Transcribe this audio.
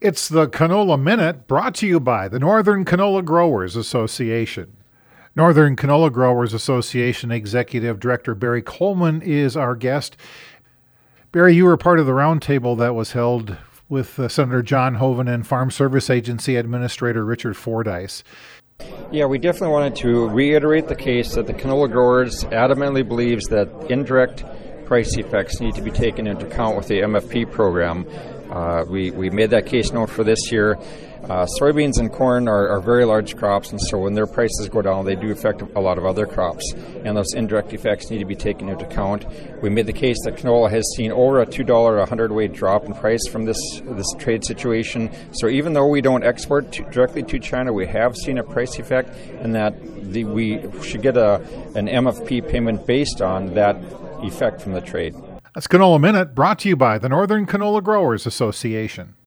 It's the Canola Minute, brought to you by the Northern Canola Growers Association. Northern Canola Growers Association Executive Director Barry Coleman is our guest. Barry, you were part of the roundtable that was held with Senator John Hoeven and Farm Service Agency Administrator Richard Fordyce. Yeah, we definitely wanted to reiterate the case that the canola growers adamantly believes that indirect price effects need to be taken into account with the MFP program. We made that case known for this year. Soybeans and corn are very large crops, and so when their prices go down, they do affect a lot of other crops, and those indirect effects need to be taken into account. We made the case that canola has seen over a $2 a hundredweight drop in price from this trade situation. So even though we don't export directly to China, we have seen a price effect, and that we should get an MFP payment based on that effect from the trade. That's Canola Minute, brought to you by the Northern Canola Growers Association.